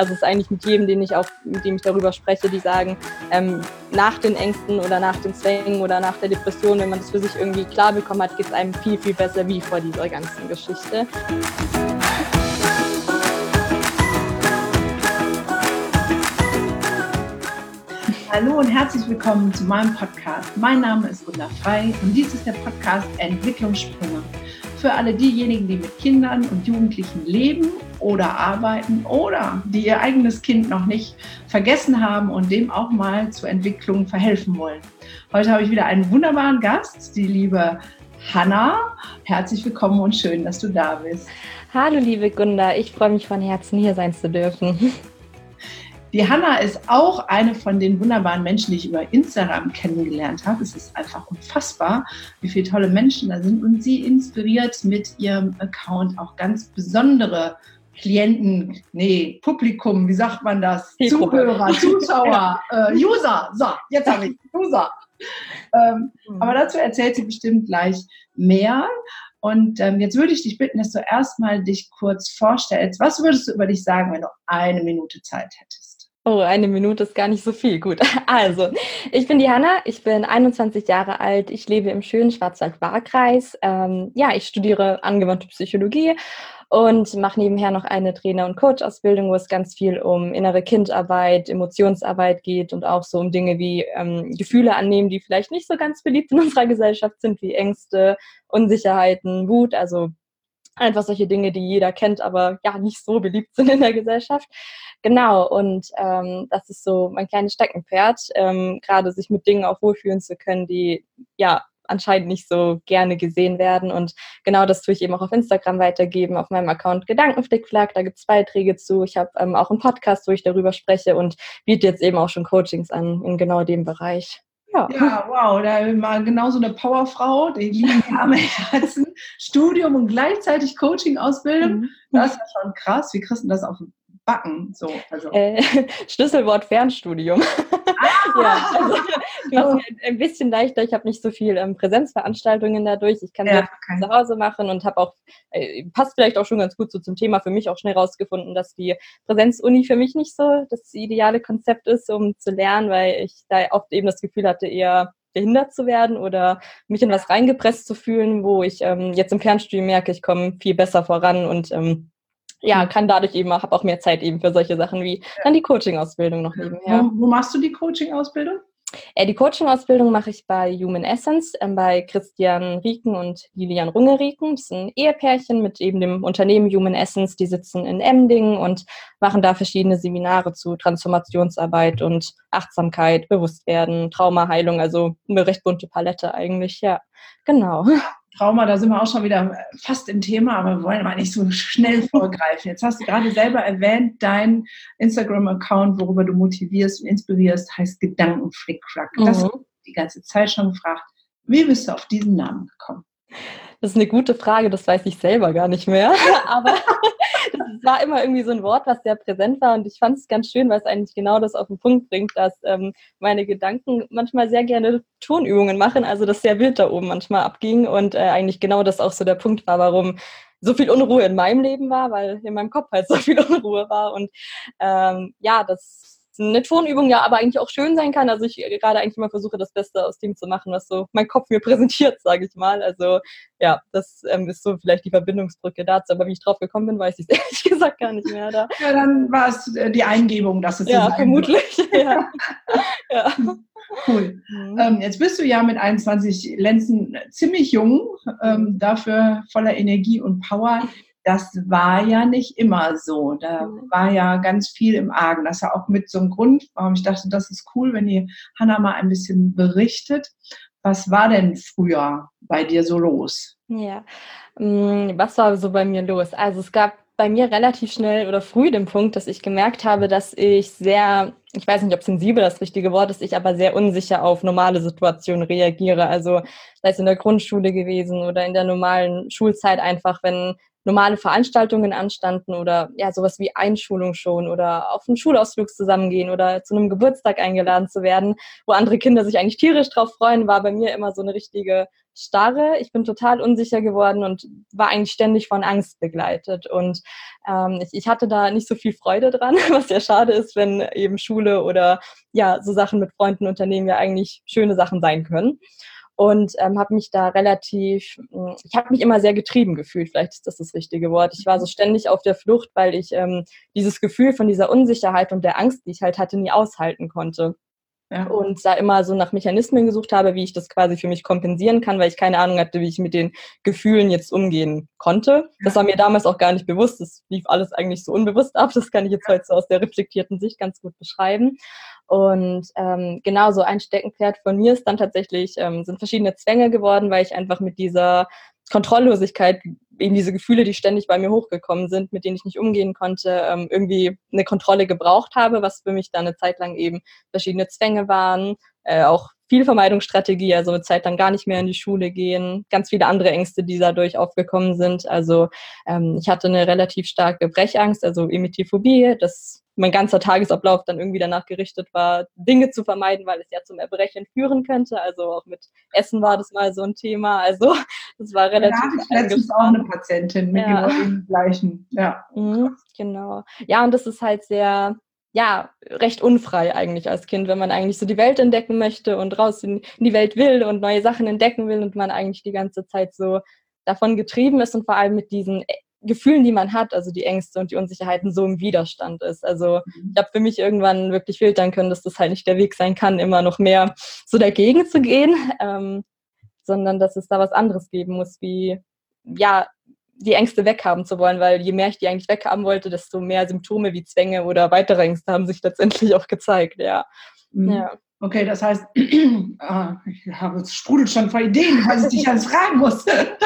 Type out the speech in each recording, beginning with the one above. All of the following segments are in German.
Also es ist eigentlich mit jedem, mit dem ich darüber spreche, die sagen, nach den Ängsten oder nach den Zwängen oder nach der Depression, wenn man das für sich irgendwie klar bekommen hat, geht es einem viel, viel besser wie vor dieser ganzen Geschichte. Hallo und herzlich willkommen zu meinem Podcast. Mein Name ist Gunda Frei und dies ist der Podcast Entwicklungssprünge. Für alle diejenigen, die mit Kindern und Jugendlichen leben oder arbeiten oder die ihr eigenes Kind noch nicht vergessen haben und dem auch mal zur Entwicklung verhelfen wollen. Heute habe ich wieder einen wunderbaren Gast, die liebe Hanna. Herzlich willkommen und schön, dass du da bist. Hallo liebe Gunda, ich freue mich von Herzen, hier sein zu dürfen. Die Hanna ist auch eine von den wunderbaren Menschen, die ich über Instagram kennengelernt habe. Es ist einfach unfassbar, wie viele tolle Menschen da sind. Und sie inspiriert mit ihrem Account auch ganz besondere Klienten, Publikum, wie sagt man das? Zuhörer, Zuschauer, User. So, jetzt habe ich User. Aber dazu erzählt sie bestimmt gleich mehr. Und jetzt würde ich dich bitten, dass du erstmal dich kurz vorstellst. Was würdest du über dich sagen, wenn du 1 Minute Zeit hättest? Oh, 1 Minute ist gar nicht so viel. Gut, also ich bin die Hanna, ich bin 21 Jahre alt, ich lebe im schönen Schwarzwald-Baar-Kreis. Ich studiere angewandte Psychologie und mache nebenher noch eine Trainer- und Coach-Ausbildung, wo es ganz viel um innere Kindarbeit, Emotionsarbeit geht und auch so um Dinge wie Gefühle annehmen, die vielleicht nicht so ganz beliebt in unserer Gesellschaft sind, wie Ängste, Unsicherheiten, Wut, also einfach solche Dinge, die jeder kennt, aber ja nicht so beliebt sind in der Gesellschaft. Genau, und das ist so mein kleines Steckenpferd, gerade sich mit Dingen auch wohlfühlen zu können, die ja anscheinend nicht so gerne gesehen werden. Und genau das tue ich eben auch auf Instagram weitergeben, auf meinem Account Gedankenflickflack. Da gibt es Beiträge zu. Ich habe auch einen Podcast, wo ich darüber spreche und biete jetzt eben auch schon Coachings an in genau dem Bereich. Ja, wow, da war genauso eine Powerfrau, die lieben arme Herzen, Studium und gleichzeitig Coaching-Ausbildung. Das ist ja schon krass. Wie kriegst du das auf den Backen? So, also. Schlüsselwort Fernstudium. Ja, also ich mache es mir ein bisschen leichter. Ich habe nicht so viel Präsenzveranstaltungen dadurch. Ich kann sehr viel zu Hause machen und habe auch, passt vielleicht auch schon ganz gut so zum Thema, für mich auch schnell rausgefunden, dass die Präsenzuni für mich nicht so das ideale Konzept ist, um zu lernen, weil ich da oft eben das Gefühl hatte, eher behindert zu werden oder mich in was reingepresst zu fühlen, wo ich jetzt im Fernstudium merke, ich komme viel besser voran und kann dadurch eben habe auch mehr Zeit eben für solche Sachen wie dann die Coaching-Ausbildung noch nebenher. Wo machst du die Coaching-Ausbildung? Die Coaching-Ausbildung mache ich bei Human Essence, bei Christian Rieken und Lilian Runge-Rieken. Das ist ein Ehepärchen mit eben dem Unternehmen Human Essence. Die sitzen in Emdingen und machen da verschiedene Seminare zu Transformationsarbeit und Achtsamkeit, Bewusstwerden, Traumaheilung, also eine recht bunte Palette eigentlich, ja, genau. Trauma, da sind wir auch schon wieder fast im Thema, aber wir wollen mal nicht so schnell vorgreifen. Jetzt hast du gerade selber erwähnt, dein Instagram-Account, worüber du motivierst und inspirierst, heißt Gedankenflickflack. Das habe ich die ganze Zeit schon gefragt. Wie bist du auf diesen Namen gekommen? Das ist eine gute Frage, das weiß ich selber gar nicht mehr, aber das war immer irgendwie so ein Wort, was sehr präsent war und ich fand es ganz schön, weil es eigentlich genau das auf den Punkt bringt, dass meine Gedanken manchmal sehr gerne Tonübungen machen, also das sehr wild da oben manchmal abging und eigentlich genau das auch so der Punkt war, warum so viel Unruhe in meinem Leben war, weil in meinem Kopf halt so viel Unruhe war und das eine Tonübung ja aber eigentlich auch schön sein kann. Also ich gerade eigentlich immer versuche, das Beste aus dem zu machen, was so mein Kopf mir präsentiert, sage ich mal. Also ja, das ist so vielleicht die Verbindungsbrücke dazu. Aber wie ich drauf gekommen bin, weiß ich es ehrlich gesagt gar nicht mehr. Da. Ja, dann war es die Eingebung, dass es so sein vermutlich. Ja. Cool. Jetzt bist du ja mit 21 Lenzen ziemlich jung, dafür voller Energie und Power. Das war ja nicht immer so. Da war ja ganz viel im Argen. Das ist ja auch mit so einem Grund, warum ich dachte, das ist cool, wenn die Hanna mal ein bisschen berichtet. Was war denn früher bei dir so los? Ja, was war so bei mir los? Also es gab bei mir relativ schnell oder früh den Punkt, dass ich gemerkt habe, dass ich ich weiß nicht, ob sensibel das richtige Wort ist, ich aber sehr unsicher auf normale Situationen reagiere. Also sei es in der Grundschule gewesen oder in der normalen Schulzeit einfach, wenn normale Veranstaltungen anstanden oder ja, sowas wie Einschulung schon oder auf einen Schulausflug zusammengehen oder zu einem Geburtstag eingeladen zu werden, wo andere Kinder sich eigentlich tierisch drauf freuen, war bei mir immer so eine richtige Starre. Ich bin total unsicher geworden und war eigentlich ständig von Angst begleitet. Und ich hatte da nicht so viel Freude dran, was ja schade ist, wenn eben Schule oder ja, so Sachen mit Freunden unternehmen ja eigentlich schöne Sachen sein können. Und habe mich da ich habe mich immer sehr getrieben gefühlt, vielleicht ist das richtige Wort. Ich war so ständig auf der Flucht, weil ich dieses Gefühl von dieser Unsicherheit und der Angst, die ich halt hatte, nie aushalten konnte. Ja. Und da immer so nach Mechanismen gesucht habe, wie ich das quasi für mich kompensieren kann, weil ich keine Ahnung hatte, wie ich mit den Gefühlen jetzt umgehen konnte. Das war mir damals auch gar nicht bewusst. Das lief alles eigentlich so unbewusst ab. Das kann ich jetzt heute so aus der reflektierten Sicht ganz gut beschreiben. Und genau so ein Steckenpferd von mir ist dann tatsächlich, sind verschiedene Zwänge geworden, weil ich einfach mit dieser Kontrolllosigkeit, eben diese Gefühle, die ständig bei mir hochgekommen sind, mit denen ich nicht umgehen konnte, irgendwie eine Kontrolle gebraucht habe, was für mich dann eine Zeit lang eben verschiedene Zwänge waren, auch viel Vermeidungsstrategie, also eine Zeit lang gar nicht mehr in die Schule gehen, ganz viele andere Ängste, die dadurch aufgekommen sind. Also ich hatte eine relativ starke Brechangst, also Emethyphobie, das mein ganzer Tagesablauf dann irgendwie danach gerichtet war, Dinge zu vermeiden, weil es ja zum Erbrechen führen könnte. Also auch mit Essen war das mal so ein Thema. Also das war relativ. Da hatte ich letztens auch eine Patientin mit genau dem gleichen. Ja. Genau. Ja, und das ist halt sehr, ja, recht unfrei eigentlich als Kind, wenn man eigentlich so die Welt entdecken möchte und raus in die Welt will und neue Sachen entdecken will und man eigentlich die ganze Zeit so davon getrieben ist und vor allem mit diesen Gefühlen, die man hat, also die Ängste und die Unsicherheiten, so im Widerstand ist. Also ich habe für mich irgendwann wirklich filtern können, dass das halt nicht der Weg sein kann, immer noch mehr so dagegen zu gehen, sondern dass es da was anderes geben muss, wie, ja, die Ängste weghaben zu wollen, weil je mehr ich die eigentlich weghaben wollte, desto mehr Symptome wie Zwänge oder weitere Ängste haben sich letztendlich auch gezeigt, ja. Ja. Okay, das heißt, ich habe es sprudelt schon vor Ideen, was ich dich alles fragen muss.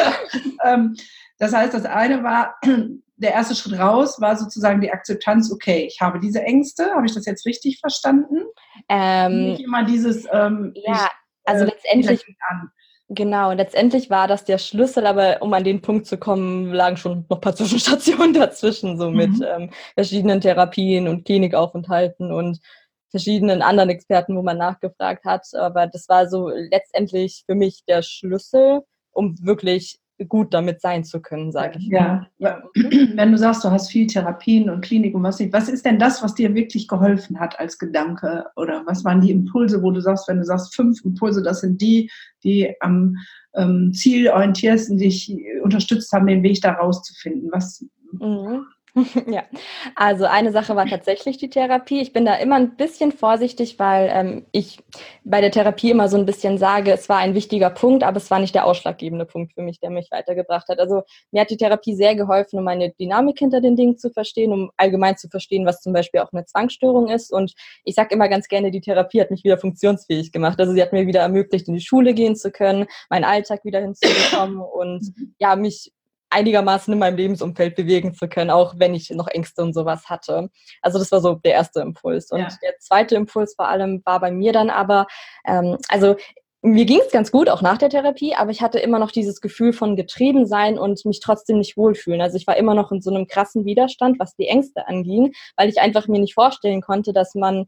Das heißt, das eine war, der erste Schritt raus war sozusagen die Akzeptanz, okay, ich habe diese Ängste, habe ich das jetzt richtig verstanden? Nicht immer dieses, ja, also letztendlich, genau, letztendlich war das der Schlüssel, aber um an den Punkt zu kommen, lagen schon noch ein paar Zwischenstationen dazwischen, so mit verschiedenen Therapien und Klinikaufenthalten und verschiedenen anderen Experten, wo man nachgefragt hat. Aber das war so letztendlich für mich der Schlüssel, um wirklich gut damit sein zu können, sage ich. Ja. Wenn du sagst, du hast viel Therapien und Klinik und was nicht, was ist denn das, was dir wirklich geholfen hat als Gedanke? Oder was waren die Impulse, wo du sagst, wenn du sagst 5 Impulse, das sind die am zielorientiersten dich unterstützt haben, den Weg da rauszufinden? Was? Ja, also eine Sache war tatsächlich die Therapie. Ich bin da immer ein bisschen vorsichtig, weil ich bei der Therapie immer so ein bisschen sage, es war ein wichtiger Punkt, aber es war nicht der ausschlaggebende Punkt für mich, der mich weitergebracht hat. Also mir hat die Therapie sehr geholfen, um eine Dynamik hinter den Dingen zu verstehen, um allgemein zu verstehen, was zum Beispiel auch eine Zwangsstörung ist. Und ich sage immer ganz gerne, die Therapie hat mich wieder funktionsfähig gemacht. Also sie hat mir wieder ermöglicht, in die Schule gehen zu können, meinen Alltag wieder hinzubekommen und ja, mich einigermaßen in meinem Lebensumfeld bewegen zu können, auch wenn ich noch Ängste und sowas hatte. Also das war so der erste Impuls. Und der zweite Impuls vor allem war bei mir dann aber, also mir ging es ganz gut, auch nach der Therapie, aber ich hatte immer noch dieses Gefühl von Getriebensein und mich trotzdem nicht wohlfühlen. Also ich war immer noch in so einem krassen Widerstand, was die Ängste anging, weil ich einfach mir nicht vorstellen konnte, dass man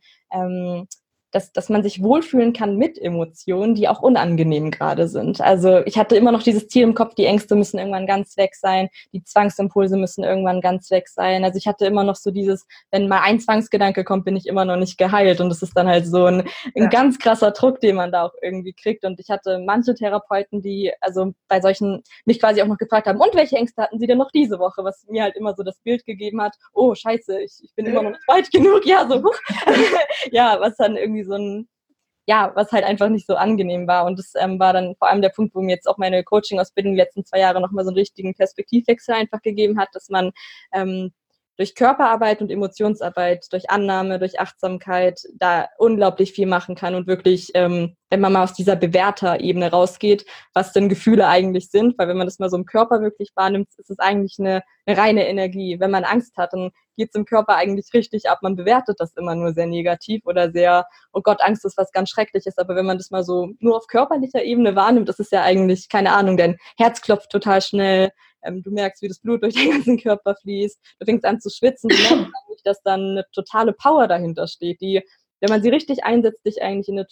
sich wohlfühlen kann mit Emotionen, die auch unangenehm gerade sind. Also ich hatte immer noch dieses Ziel im Kopf, die Ängste müssen irgendwann ganz weg sein, die Zwangsimpulse müssen irgendwann ganz weg sein. Also ich hatte immer noch so dieses, wenn mal ein Zwangsgedanke kommt, bin ich immer noch nicht geheilt. Und das ist dann halt so ein ganz krasser Druck, den man da auch irgendwie kriegt. Und ich hatte manche Therapeuten, die also bei solchen mich quasi auch noch gefragt haben, und welche Ängste hatten sie denn noch diese Woche? Was mir halt immer so das Bild gegeben hat, oh scheiße, ich bin immer noch nicht weit genug. Ja, so ja, was dann irgendwie so ein, ja, was halt einfach nicht so angenehm war. Und das war dann vor allem der Punkt, wo mir jetzt auch meine Coaching-Ausbildung die letzten 2 Jahre nochmal so einen richtigen Perspektivwechsel einfach gegeben hat, dass man durch Körperarbeit und Emotionsarbeit, durch Annahme, durch Achtsamkeit da unglaublich viel machen kann und wirklich, wenn man mal aus dieser Bewerter-Ebene rausgeht, was denn Gefühle eigentlich sind, weil wenn man das mal so im Körper wirklich wahrnimmt, ist es eigentlich eine reine Energie. Wenn man Angst hat, dann geht es im Körper eigentlich richtig ab. Man bewertet das immer nur sehr negativ oder sehr, oh Gott, Angst ist was ganz Schreckliches. Aber wenn man das mal so nur auf körperlicher Ebene wahrnimmt, das ist ja eigentlich, keine Ahnung, dein Herz klopft total schnell, Du merkst, wie das Blut durch den ganzen Körper fließt, du fängst an zu schwitzen, du merkst eigentlich, dass dann eine totale Power dahinter steht, die, wenn man sie richtig einsetzt, dich eigentlich in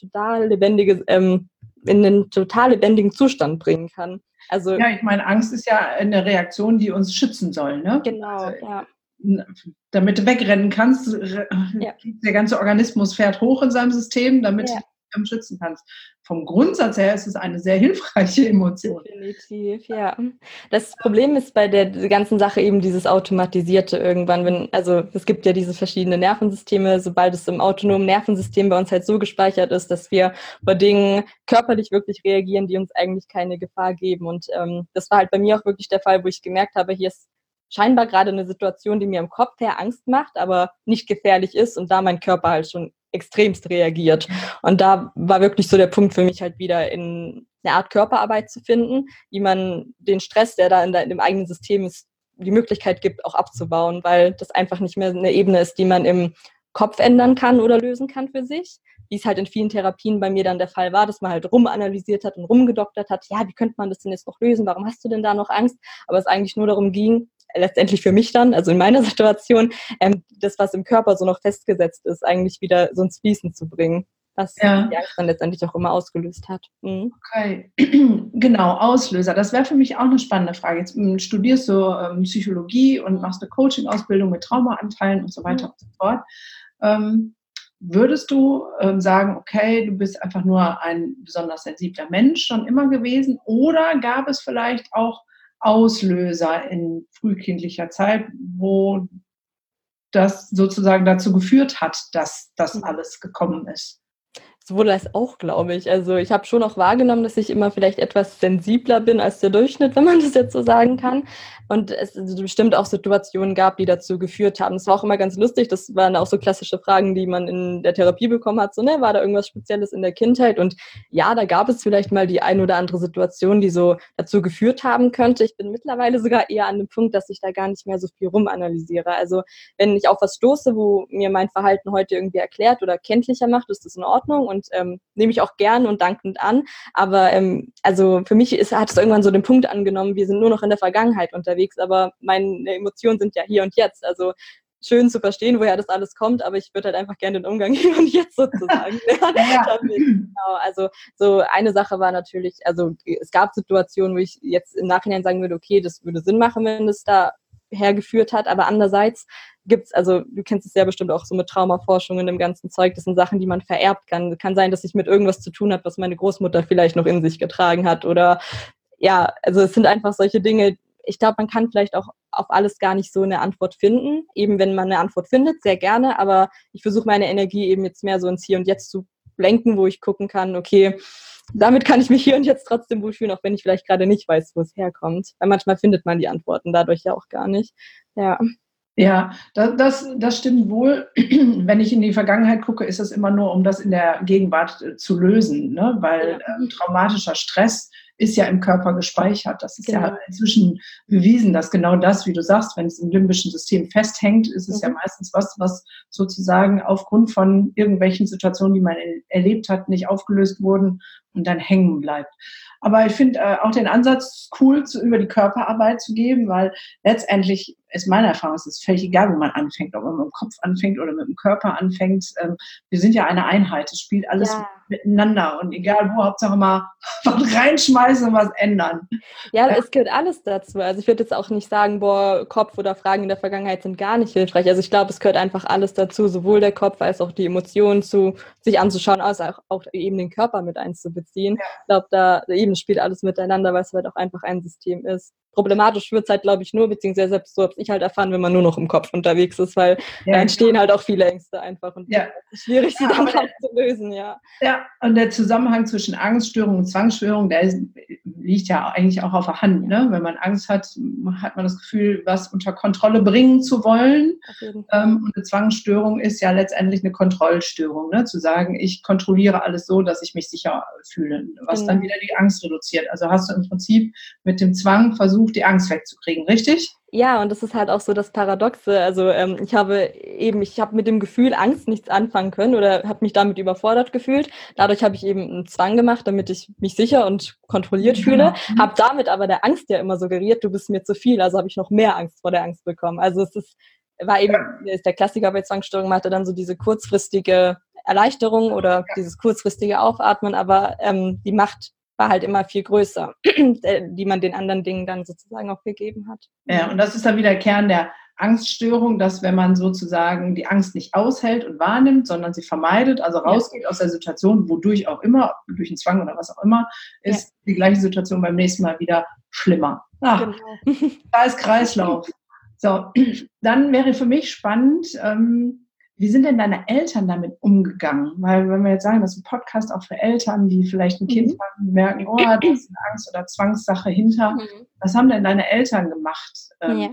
einen total lebendigen Zustand bringen kann. Also, ja, ich meine, Angst ist ja eine Reaktion, die uns schützen soll, ne? genau, Also, ja. damit du wegrennen kannst, Ja. der ganze Organismus fährt hoch in seinem System, damit Ja. du dich schützen kannst. Vom Grundsatz her ist es eine sehr hilfreiche Emotion. Definitiv, ja. Das Problem ist bei der ganzen Sache eben dieses Automatisierte irgendwann, also es gibt ja diese verschiedenen Nervensysteme, sobald es im autonomen Nervensystem bei uns halt so gespeichert ist, dass wir bei Dingen körperlich wirklich reagieren, die uns eigentlich keine Gefahr geben. Und das war halt bei mir auch wirklich der Fall, wo ich gemerkt habe, hier ist scheinbar gerade eine Situation, die mir im Kopf her Angst macht, aber nicht gefährlich ist und da mein Körper halt schon extremst reagiert. Und da war wirklich so der Punkt für mich halt wieder in eine Art Körperarbeit zu finden, wie man den Stress, der da in dem eigenen System ist, die Möglichkeit gibt, auch abzubauen, weil das einfach nicht mehr eine Ebene ist, die man im Kopf ändern kann oder lösen kann für sich, wie es halt in vielen Therapien bei mir dann der Fall war, dass man halt rumanalysiert hat und rumgedoktert hat, ja, wie könnte man das denn jetzt noch lösen, warum hast du denn da noch Angst? Aber es eigentlich nur darum ging, letztendlich für mich dann, also in meiner Situation, das, was im Körper so noch festgesetzt ist, eigentlich wieder so ins Fließen zu bringen, was die Angst dann letztendlich auch immer ausgelöst hat. Mhm. Okay, genau, Auslöser. Das wäre für mich auch eine spannende Frage. Jetzt studierst du Psychologie und machst eine Coaching-Ausbildung mit Traumaanteilen und so weiter und so fort. Würdest du sagen, okay, du bist einfach nur ein besonders sensibler Mensch schon immer gewesen, oder gab es vielleicht auch Auslöser in frühkindlicher Zeit, wo das sozusagen dazu geführt hat, dass das alles gekommen ist? Sowohl als auch, glaube ich. Also ich habe schon auch wahrgenommen, dass ich immer vielleicht etwas sensibler bin als der Durchschnitt, wenn man das jetzt so sagen kann. Und es bestimmt auch Situationen gab, die dazu geführt haben. Es war auch immer ganz lustig. Das waren auch so klassische Fragen, die man in der Therapie bekommen hat. So, ne, war da irgendwas Spezielles in der Kindheit? Und ja, da gab es vielleicht mal die ein oder andere Situation, die so dazu geführt haben könnte. Ich bin mittlerweile sogar eher an dem Punkt, dass ich da gar nicht mehr so viel rumanalysiere. Also wenn ich auf was stoße, wo mir mein Verhalten heute irgendwie erklärt oder kenntlicher macht, ist das in Ordnung und nehme ich auch gern und dankend an. Aber also für mich hat es irgendwann so den Punkt angenommen, wir sind nur noch in der Vergangenheit unterwegs, aber meine Emotionen sind ja hier und jetzt. Also schön zu verstehen, woher das alles kommt, aber ich würde halt einfach gerne den Umgang hier und jetzt sozusagen lernen. Ja. Genau, also so eine Sache war natürlich, also es gab Situationen, wo ich jetzt im Nachhinein sagen würde, okay, das würde Sinn machen, wenn es da hergeführt hat, aber andererseits gibt's, also du kennst es ja bestimmt auch so mit Traumaforschung und dem ganzen Zeug, das sind Sachen, die man vererbt kann. Kann sein, dass ich mit irgendwas zu tun habe, was meine Großmutter vielleicht noch in sich getragen hat, oder ja, also es sind einfach solche Dinge. Ich glaube, man kann vielleicht auch auf alles gar nicht so eine Antwort finden. Eben wenn man eine Antwort findet, sehr gerne, aber ich versuche meine Energie eben jetzt mehr so ins Hier und Jetzt zu lenken, wo ich gucken kann, okay, damit kann ich mich hier und jetzt trotzdem wohlfühlen, auch wenn ich vielleicht gerade nicht weiß, wo es herkommt. Weil manchmal findet man die Antworten dadurch ja auch gar nicht. Ja. Ja, das stimmt wohl. Wenn ich in die Vergangenheit gucke, ist es immer nur, um das in der Gegenwart zu lösen, ne? Weil traumatischer Stress ist ja im Körper gespeichert. Das ist ja inzwischen bewiesen, dass genau das, wie du sagst, wenn es im limbischen System festhängt, ist es ja meistens was sozusagen aufgrund von irgendwelchen Situationen, die man erlebt hat, nicht aufgelöst wurden und dann hängen bleibt. Aber ich finde auch den Ansatz cool, über die Körperarbeit zu geben, weil letztendlich ist meine Erfahrung, es ist völlig egal, wo man anfängt, ob man mit dem Kopf anfängt oder mit dem Körper anfängt. Wir sind ja eine Einheit, es spielt alles miteinander und egal wo, Hauptsache mal was reinschmeißen und was ändern. Ja, es gehört alles dazu. Also ich würde jetzt auch nicht sagen, boah, Kopf oder Fragen in der Vergangenheit sind gar nicht hilfreich. Also ich glaube, es gehört einfach alles dazu, sowohl der Kopf als auch die Emotionen sich anzuschauen, als auch eben den Körper mit einzubeziehen. Ich glaube, da eben spielt alles miteinander, weil es halt auch einfach ein System ist. Problematisch wird es halt, glaube ich, nur, beziehungsweise selbst so habe ich halt erfahren, wenn man nur noch im Kopf unterwegs ist, weil da entstehen halt auch viele Ängste einfach und es ist schwierig, sie dann halt zu lösen, Ja, und der Zusammenhang zwischen Angststörung und Zwangsstörung, der liegt ja eigentlich auch auf der Hand. Ne? Wenn man Angst hat, hat man das Gefühl, was unter Kontrolle bringen zu wollen. Und eine Zwangsstörung ist ja letztendlich eine Kontrollstörung, ne? Zu sagen, ich kontrolliere alles so, dass ich mich sicher fühle, was dann wieder die Angst reduziert. Also hast du im Prinzip mit dem Zwang versucht, die Angst wegzukriegen, richtig? Ja, und das ist halt auch so das Paradoxe. Also ich habe mit dem Gefühl Angst nichts anfangen können oder habe mich damit überfordert gefühlt. Dadurch habe ich eben einen Zwang gemacht, damit ich mich sicher und kontrolliert fühle. Genau. Habe damit aber der Angst ja immer suggeriert, du bist mir zu viel. Also habe ich noch mehr Angst vor der Angst bekommen. Also ist der Klassiker bei Zwangsstörungen, man hatte dann so diese kurzfristige Erleichterung oder dieses kurzfristige Aufatmen, aber die Macht war halt immer viel größer, die man den anderen Dingen dann sozusagen auch gegeben hat. Ja, und das ist dann wieder Kern der Angststörung, dass wenn man sozusagen die Angst nicht aushält und wahrnimmt, sondern sie vermeidet, also rausgeht aus der Situation, wodurch auch immer, durch einen Zwang oder was auch immer, ist die gleiche Situation beim nächsten Mal wieder schlimmer. Genau. Da ist Kreislauf. So, dann wäre für mich spannend, wie sind denn deine Eltern damit umgegangen? Weil wenn wir jetzt sagen, das ist ein Podcast auch für Eltern, die vielleicht ein Kind haben, merken, oh, da ist eine Angst- oder Zwangssache hinter. Was haben denn deine Eltern gemacht? Ja.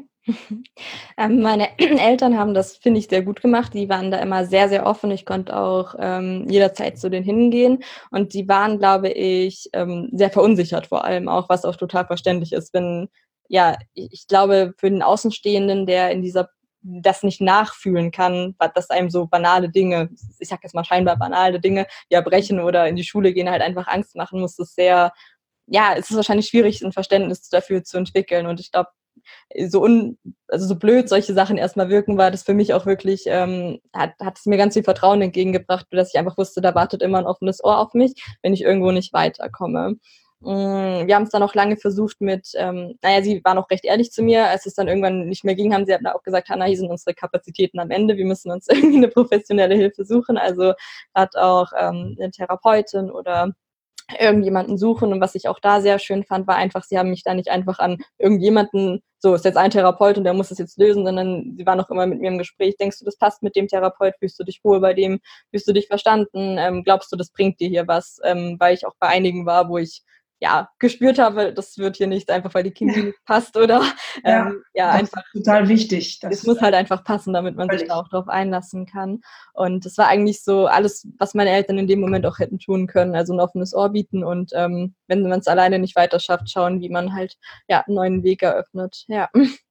Meine Eltern haben das, finde ich, sehr gut gemacht. Die waren da immer sehr, sehr offen. Ich konnte auch jederzeit zu denen hingehen. Und die waren, glaube ich, sehr verunsichert vor allem auch, was auch total verständlich ist. Ich glaube, für den Außenstehenden, der das nicht nachfühlen kann, dass einem so banale Dinge, ich sag jetzt mal scheinbar banale Dinge, wie Erbrechen oder in die Schule gehen, halt einfach Angst machen, es ist wahrscheinlich schwierig, ein Verständnis dafür zu entwickeln. Und ich glaube, so blöd solche Sachen erstmal wirken, war das für mich auch wirklich, hat es mir ganz viel Vertrauen entgegengebracht, dass ich einfach wusste, da wartet immer ein offenes Ohr auf mich, wenn ich irgendwo nicht weiterkomme. Wir haben es dann auch lange versucht sie waren auch recht ehrlich zu mir, als es dann irgendwann nicht mehr ging, haben sie auch gesagt, Hanna, hier sind unsere Kapazitäten am Ende, wir müssen uns irgendwie eine professionelle Hilfe suchen, also hat auch eine Therapeutin oder irgendjemanden suchen. Und was ich auch da sehr schön fand, war einfach, sie haben mich da nicht einfach an irgendjemanden, so ist jetzt ein Therapeut und der muss das jetzt lösen, sondern sie waren auch immer mit mir im Gespräch. Denkst du, das passt mit dem Therapeut? Fühlst du dich wohl bei dem? Fühlst du dich verstanden? Glaubst du, das bringt dir hier was? Weil ich auch bei einigen war, wo ich gespürt habe, das wird hier nicht einfach, weil die Chemie nicht passt oder einfach total wichtig. Es muss halt einfach passen, damit man sich da auch drauf einlassen kann. Und das war eigentlich so alles, was meine Eltern in dem Moment auch hätten tun können. Also ein offenes Ohr bieten und wenn man es alleine nicht weiter schafft, schauen, wie man halt einen neuen Weg eröffnet. Ja.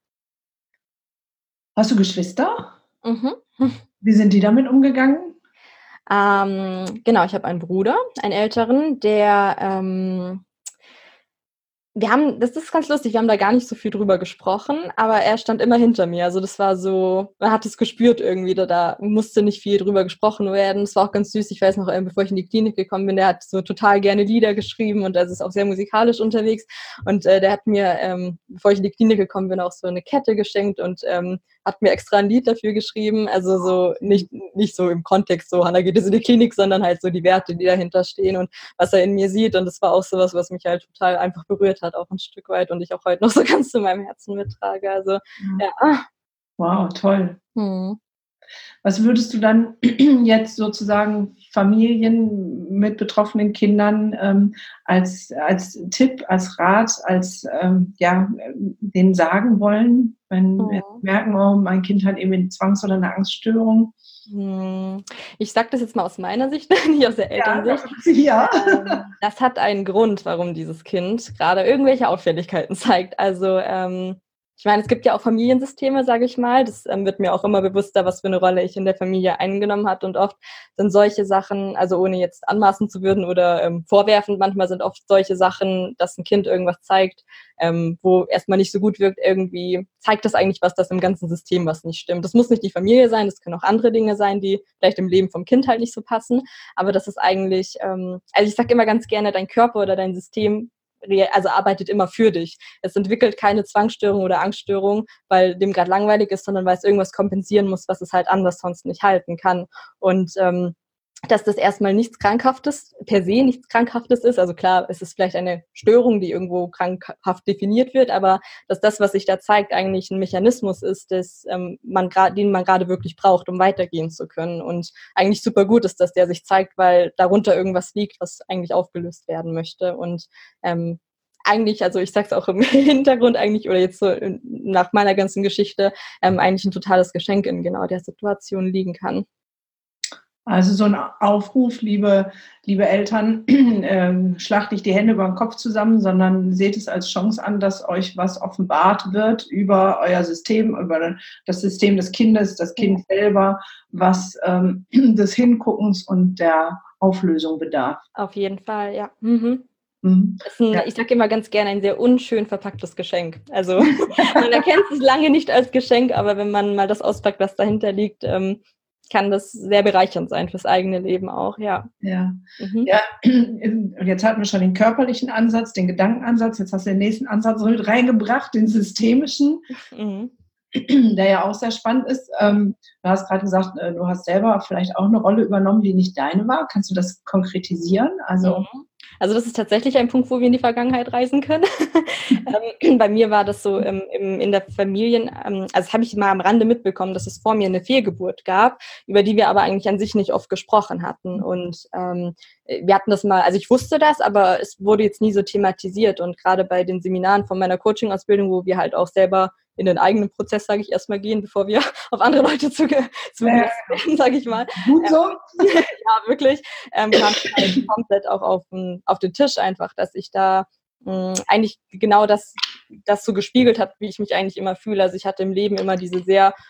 Hast du Geschwister? Mhm. Wie sind die damit umgegangen? Genau, ich habe einen Bruder, einen älteren, der das ist ganz lustig, wir haben da gar nicht so viel drüber gesprochen, aber er stand immer hinter mir. Also das war so, man hat es gespürt irgendwie, da musste nicht viel drüber gesprochen werden. Es war auch ganz süß, ich weiß noch, bevor ich in die Klinik gekommen bin, der hat so total gerne Lieder geschrieben und also ist auch sehr musikalisch unterwegs. Und der hat mir, bevor ich in die Klinik gekommen bin, auch so eine Kette geschenkt und hat mir extra ein Lied dafür geschrieben. Also so nicht so im Kontext, so Hanna geht jetzt in die Klinik, sondern halt so die Werte, die dahinter stehen und was er in mir sieht. Und das war auch sowas, was mich halt total einfach berührt hat, auch ein Stück weit und ich auch heute noch so ganz zu meinem Herzen mittrage. Also, ja. Wow, toll. Was würdest du dann jetzt sozusagen Familien mit betroffenen Kindern als Tipp, als Rat, denen sagen wollen, wenn wir merken, oh, mein Kind hat eben eine Zwangs- oder eine Angststörung? Ich sage das jetzt mal aus meiner Sicht, nicht aus der Elternsicht. Ja. Das hat einen Grund, warum dieses Kind gerade irgendwelche Auffälligkeiten zeigt. Also ich meine, es gibt ja auch Familiensysteme, sage ich mal. Das wird mir auch immer bewusster, was für eine Rolle ich in der Familie eingenommen habe. Und oft sind solche Sachen, also ohne jetzt anmaßen zu würden oder vorwerfend, manchmal sind oft solche Sachen, dass ein Kind irgendwas zeigt, wo erstmal nicht so gut wirkt, irgendwie zeigt das eigentlich was, das im ganzen System was nicht stimmt. Das muss nicht die Familie sein, das können auch andere Dinge sein, die vielleicht im Leben vom Kind halt nicht so passen. Aber das ist eigentlich, also ich sage immer ganz gerne, dein Körper oder dein System arbeitet immer für dich. Es entwickelt keine Zwangsstörung oder Angststörung, weil dem gerade langweilig ist, sondern weil es irgendwas kompensieren muss, was es halt anders sonst nicht halten kann. Und dass das erstmal nichts Krankhaftes, per se nichts Krankhaftes ist. Also klar, es ist vielleicht eine Störung, die irgendwo krankhaft definiert wird, aber dass das, was sich da zeigt, eigentlich ein Mechanismus ist, den man gerade wirklich braucht, um weitergehen zu können. Und eigentlich super gut ist, dass der sich zeigt, weil darunter irgendwas liegt, was eigentlich aufgelöst werden möchte. Und eigentlich, also ich sag's auch im Hintergrund eigentlich, oder jetzt so nach meiner ganzen Geschichte, eigentlich ein totales Geschenk in genau der Situation liegen kann. Also so ein Aufruf, liebe Eltern, schlagt nicht die Hände über den Kopf zusammen, sondern seht es als Chance an, dass euch was offenbart wird über euer System, über das System des Kindes, das Kind selber, was des Hinguckens und der Auflösung bedarf. Auf jeden Fall, ja. Mhm. Das ist Ja. ich sage immer ganz gerne, ein sehr unschön verpacktes Geschenk. Also man erkennt es lange nicht als Geschenk, aber wenn man mal das auspackt, was dahinter liegt, kann das sehr bereichernd sein fürs eigene Leben auch, ja. Ja. Mhm. Ja, jetzt hatten wir schon den körperlichen Ansatz, den Gedankenansatz, jetzt hast du den nächsten Ansatz mit reingebracht, den systemischen, Mhm. der ja auch sehr spannend ist. Du hast gerade gesagt, du hast selber vielleicht auch eine Rolle übernommen, die nicht deine war. Kannst du das konkretisieren? Also Also das ist tatsächlich ein Punkt, wo wir in die Vergangenheit reisen können. Bei mir war das so in der Familien, also das habe ich mal am Rande mitbekommen, dass es vor mir eine Fehlgeburt gab, über die wir aber eigentlich an sich nicht oft gesprochen hatten. Und wir hatten das mal, also ich wusste das, aber es wurde jetzt nie so thematisiert. Und gerade bei den Seminaren von meiner Coaching-Ausbildung, wo wir halt auch selber in den eigenen Prozess, sage ich erstmal, gehen, bevor wir auf andere Leute zugelassen werden, sage ich mal. gut so. Ja, wirklich, kam halt komplett auch auf den Tisch einfach, dass ich da eigentlich genau das so gespiegelt hat, wie ich mich eigentlich immer fühle. Also ich hatte im Leben immer dieses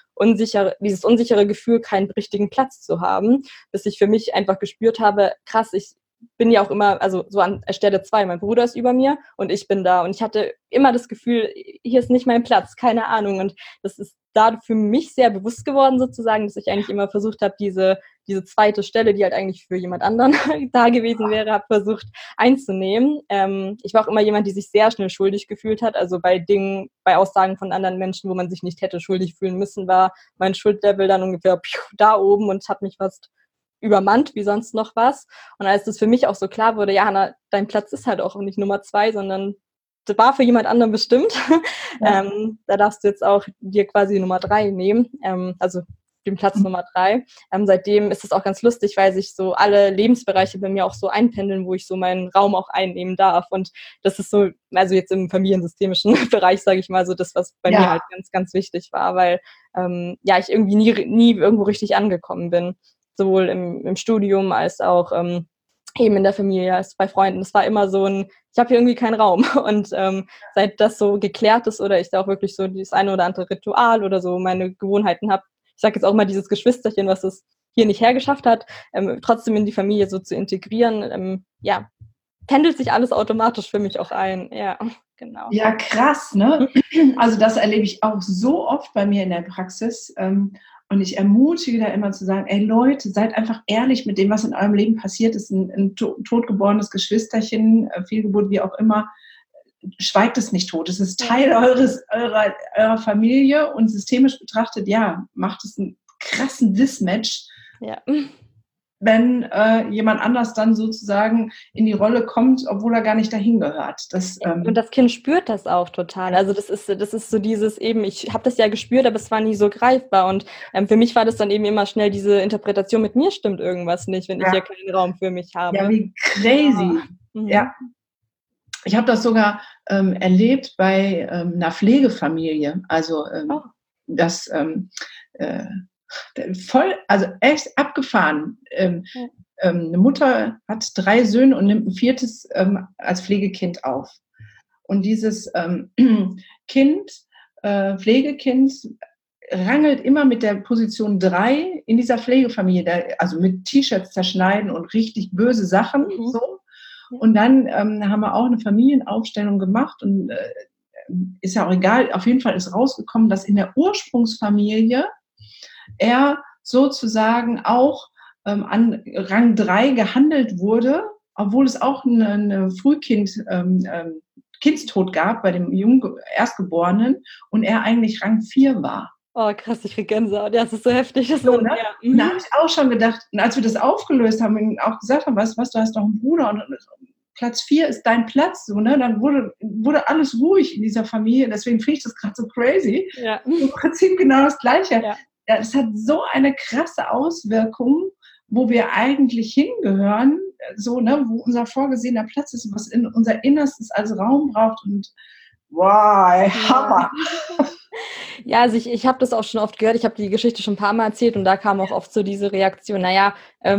unsichere Gefühl, keinen richtigen Platz zu haben, bis ich für mich einfach gespürt habe, krass, ich bin ja auch immer, also so an Stelle 2, mein Bruder ist über mir und ich bin da. Und ich hatte immer das Gefühl, hier ist nicht mein Platz, keine Ahnung. Und das ist da für mich sehr bewusst geworden sozusagen, dass ich eigentlich immer versucht habe, diese zweite Stelle, die halt eigentlich für jemand anderen da gewesen wäre, habe versucht einzunehmen. Ich war auch immer jemand, die sich sehr schnell schuldig gefühlt hat. Also bei Dingen, bei Aussagen von anderen Menschen, wo man sich nicht hätte schuldig fühlen müssen, war mein Schuldlevel dann ungefähr da oben und hat mich fast übermannt wie sonst noch was. Und als das für mich auch so klar wurde, ja, Hannah, dein Platz ist halt auch nicht Nummer 2, sondern das war für jemand anderen bestimmt. Ja. Da darfst du jetzt auch dir quasi Nummer 3 nehmen, also den Platz Nummer 3. Seitdem ist es auch ganz lustig, weil sich so alle Lebensbereiche bei mir auch so einpendeln, wo ich so meinen Raum auch einnehmen darf. Und das ist so, also jetzt im familiensystemischen Bereich, sage ich mal, so das, was bei mir halt ganz, ganz wichtig war, weil ja, ich irgendwie nie irgendwo richtig angekommen bin. Sowohl im Studium als auch eben in der Familie, als bei Freunden. Es war immer so ich habe hier irgendwie keinen Raum. Und seit das so geklärt ist oder ich da auch wirklich so dieses eine oder andere Ritual oder so meine Gewohnheiten habe, ich sage jetzt auch mal dieses Geschwisterchen, was es hier nicht hergeschafft hat, trotzdem in die Familie so zu integrieren, ja, pendelt sich alles automatisch für mich auch ein. Ja, genau. Ja, krass, ne? Also das erlebe ich auch so oft bei mir in der Praxis. Und ich ermutige da immer zu sagen, ey Leute, seid einfach ehrlich mit dem, was in eurem Leben passiert ist. Ein totgeborenes Geschwisterchen, Fehlgeburt, wie auch immer. Schweigt es nicht tot. Es ist Teil eurer Familie und systemisch betrachtet, ja, macht es einen krassen Mismatch. Ja. Wenn jemand anders dann sozusagen in die Rolle kommt, obwohl er gar nicht dahin gehört. Und das Kind spürt das auch total. Also das ist so dieses eben, ich habe das ja gespürt, aber es war nie so greifbar. Und für mich war das dann eben immer schnell diese Interpretation, mit mir stimmt irgendwas nicht, wenn ich hier keinen Raum für mich habe. Ja, wie crazy. Ja. Ich habe das sogar erlebt bei einer Pflegefamilie. Also das also echt abgefahren. Eine Mutter hat 3 Söhne und nimmt ein 4. Als Pflegekind auf. Und dieses Pflegekind, rangelt immer mit der Position 3 in dieser Pflegefamilie, also mit T-Shirts zerschneiden und richtig böse Sachen. So. Und dann haben wir auch eine Familienaufstellung gemacht und ist ja auch egal, auf jeden Fall ist rausgekommen, dass in der Ursprungsfamilie er sozusagen auch an Rang 3 gehandelt wurde, obwohl es auch eine Kindstod gab bei dem jungen Erstgeborenen und er eigentlich Rang 4 war. Oh, krass, ich krieg Gänsehaut. Ja, das ist so heftig. Das so, ne? Da habe ich auch schon gedacht, und als wir das aufgelöst haben und auch gesagt haben, weißt du was, du hast doch einen Bruder und Platz 4 ist dein Platz, so, ne? Dann wurde alles ruhig in dieser Familie, deswegen finde ich das gerade so crazy. Ja. Im Prinzip genau das Gleiche. Ja. Das hat so eine krasse Auswirkung, wo wir eigentlich hingehören, so, ne, wo unser vorgesehener Platz ist, was in unser Innerstes als Raum braucht und wow, Hammer. Ja, also ich habe das auch schon oft gehört. Ich habe die Geschichte schon ein paar Mal erzählt und da kam auch oft so diese Reaktion, naja,